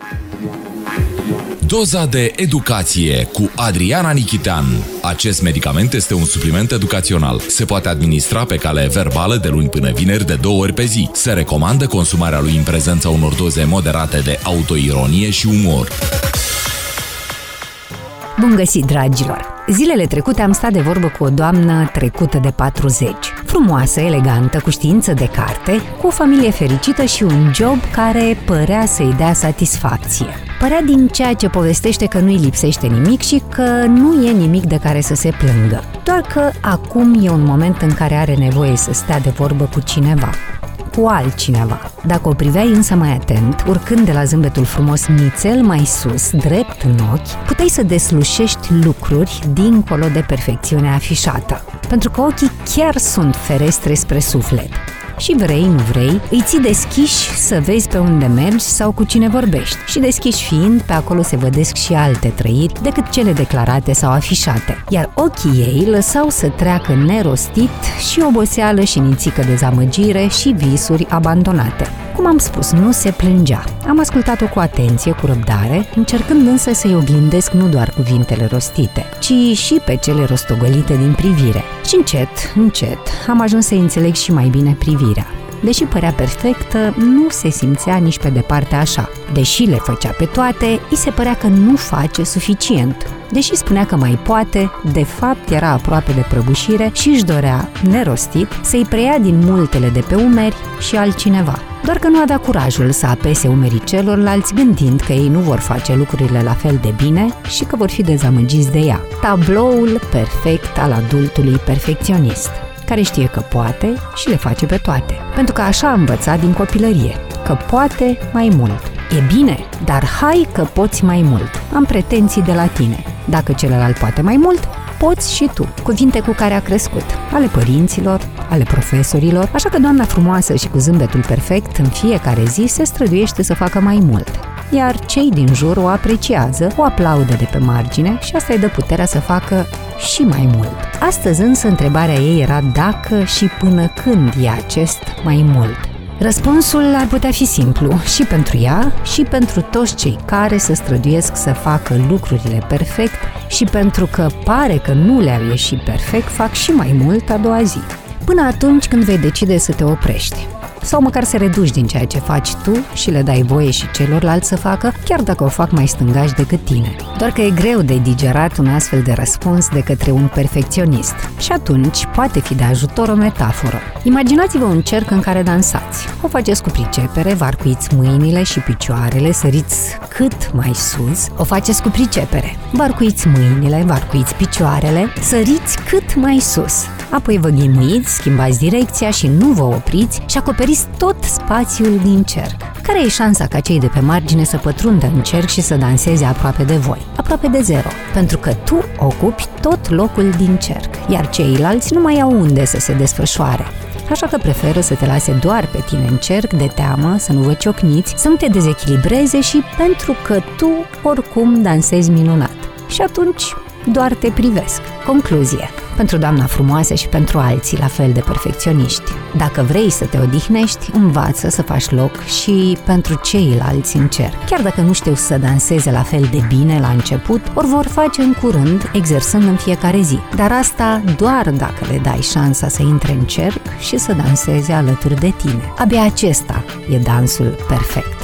Doza de educație cu Adriana Nichitean. Acest medicament este un supliment educațional. Se poate administra pe cale verbală de luni până vineri de 2 ori pe zi. Se recomandă consumarea lui în prezența unor doze moderate de autoironie și umor. Bun găsit, dragilor! Zilele trecute am stat de vorbă cu o doamnă trecută de 40. Frumoasă, elegantă, cu știință de carte, cu o familie fericită și un job care părea să-i dea satisfacție. Părea din ceea ce povestește că nu-i lipsește nimic și că nu e nimic de care să se plângă. Doar că acum e un moment în care are nevoie să stea de vorbă cu cineva. Cu altcineva. Dacă o priveai însă mai atent, urcând de la zâmbetul frumos nițel mai sus, drept în ochi, puteai să deslușești lucruri dincolo de perfecțiunea afișată. Pentru că ochii chiar sunt ferestre spre suflet. Și vrei, nu vrei, îi ții deschiși să vezi pe unde mergi sau cu cine vorbești. Și deschiși fiind, pe acolo se vădesc și alte trăiri decât cele declarate sau afișate. Iar ochii ei lăsau să treacă nerostit și oboseală și nițică dezamăgire și visuri abandonate. Cum am spus, nu se plângea. Am ascultat-o cu atenție, cu răbdare, încercând însă să-i oglindesc nu doar cuvintele rostite, ci și pe cele rostogolite din privire. Și încet, am ajuns să înțeleg și mai bine privirea. Deși părea perfectă, nu se simțea nici pe departe așa. Deși le făcea pe toate, îi se părea că nu face suficient. Deși spunea că mai poate, de fapt era aproape de prăbușire și își dorea, nerostit, să-i preia din multele de pe umeri și altcineva. Doar că nu avea curajul să apese umerii celorlalți, gândind că ei nu vor face lucrurile la fel de bine și că vor fi dezamăgiți de ea. Tabloul perfect al adultului perfecționist, care știe că poate și le face pe toate. Pentru că așa a învățat din copilărie, că poate mai mult. E bine, dar hai că poți mai mult. Am pretenții de la tine. Dacă celălalt poate mai mult, poți și tu. Cuvinte cu care a crescut, ale părinților, ale profesorilor, așa că doamna frumoasă și cu zâmbetul perfect în fiecare zi se străduiește să facă mai mult. Iar cei din jur o apreciază, o aplaudă de pe margine și asta îi dă puterea să facă și mai mult. Astăzi însă întrebarea ei era dacă și până când e acest mai mult. Răspunsul ar putea fi simplu și pentru ea și pentru toți cei care se străduiesc să facă lucrurile perfect și pentru că pare că nu le-au ieșit perfect, fac și mai mult a doua zi. Până atunci când vei decide să te oprești. Sau măcar să reduci din ceea ce faci tu și le dai voie și celorlalți să facă, chiar dacă o fac mai stângași decât tine. Doar că e greu de digerat un astfel de răspuns de către un perfecționist. Și atunci poate fi de ajutor o metaforă. Imaginați-vă un cerc în care dansați. O faceți cu pricepere, varcuiți mâinile și picioarele, săriți cât mai sus. O faceți cu pricepere. Varcuiți mâinile, varcuiți picioarele, săriți cât mai sus. Apoi vă ghimuiți, schimbați direcția și nu vă opriți și acoperiți tot spațiul din cerc. Care e șansa ca cei de pe margine să pătrundă în cerc și să danseze aproape de voi? Aproape de zero, pentru că tu ocupi tot locul din cerc, iar ceilalți nu mai au unde să se desfășoare. Așa că preferă să te lase doar pe tine în cerc de teamă, să nu vă ciocniți, să nu te dezechilibreze și pentru că tu oricum dansezi minunat. Și atunci doar te privesc. Concluzie. Pentru doamna frumoasă și pentru alții la fel de perfecționiști. Dacă vrei să te odihnești, învață să faci loc și pentru ceilalți în cerc. Chiar dacă nu știu să danseze la fel de bine la început, ori vor face în curând, exersând în fiecare zi. Dar asta doar dacă le dai șansa să intre în cerc și să danseze alături de tine. Abia acesta e dansul perfect.